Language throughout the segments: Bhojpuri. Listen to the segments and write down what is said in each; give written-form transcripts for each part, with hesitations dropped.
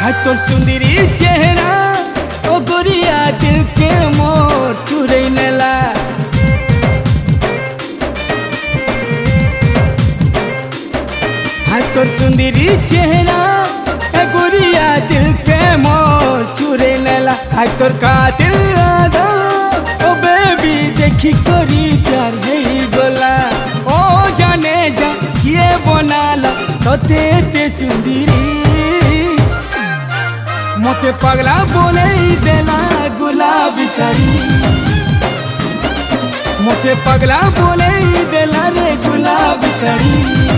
हाय तोर सुंदरी चेहरा ओ गोरिया दिल के मोर चुरे नेला। हाय तोर सुंदरी चेहरा ए गोरिया दिल के मोर चुरे नेला। हाय तोर कातिल आदा ओ बेबी देखी करी प्यार है गोला। ओ जाने जा किए बनाला तोते ते सुंदरी मोते पगला बोले देला गुलाबी साड़ी। मोते पगला बोले देला रे गुलाबी साड़ी।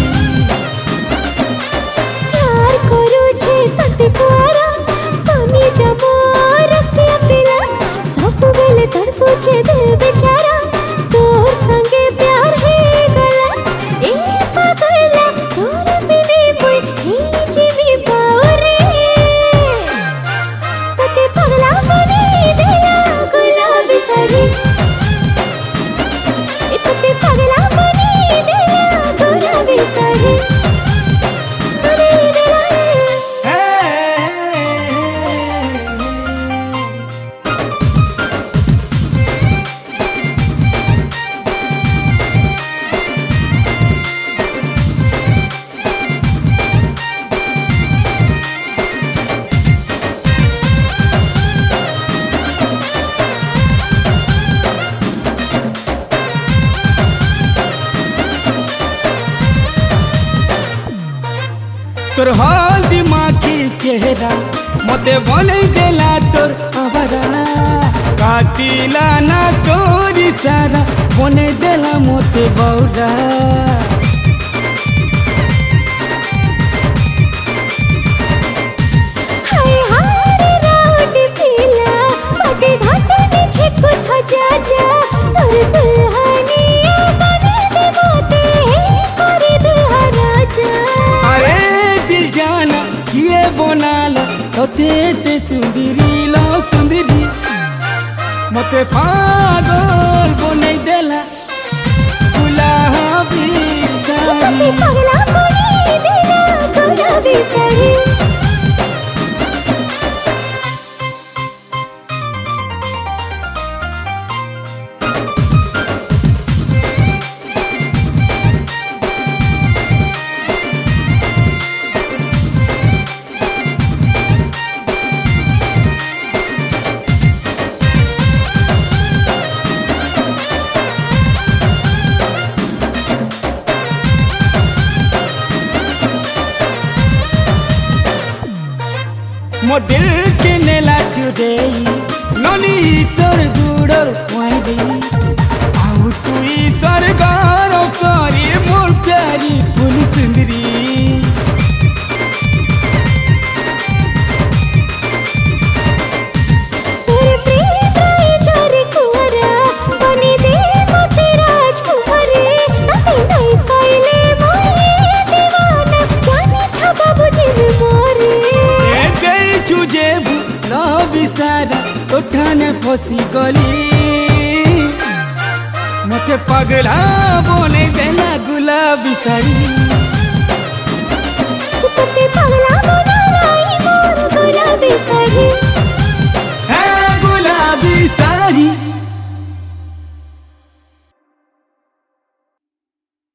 प्यार करू छे तते कुआरा पानी जबो रसिया पिला। सब बेले तड़पू छे दिल बेचारा तोर संगे प्यार है गला। ए पगला तोर बिने मोय ही जीवी पाओरे। तते पगला बने देला गुलाबी साड़ी। तते पगला बने देला गुलाबी साड़ी। तोर हाल दिमागी चेहरा मोते बने देला तोर आवारा। कातिला ना तोरी सारा बने देला मोते बौरा। हाय हाय रे रावटी पीला पटे घाटे नीचे कुथा जा जा। तोर दुल्हनिया बने दे मोते करे दुल्हा राजा। अरे दिल जाना किए बनाला तोते ते सुंदरी लो सुंदरी मोते पागल बने देला गुलाबी साड़ी। तते पगला बने देला गुलाबी साड़ी। मोर दिल के नेला चुदेई ननी तोर गुड़र वाई देई। आउ तुई सरगार सारी मोर प्यारी फूल सुंदरी। तेरे प्रेम राय जोरे कुंवरा बने दे मोते राजकुमारी। तते नहीं पाइले मोये दीवाना जाने था बाबूजी में मोरे। चुजे लो बिसारा उठाने फसी गली मते पगला बोले देला गुलाबी साड़ी। तते पगला बना लाई मोर गुलाबी साड़ी। है गुलाबी साड़ी।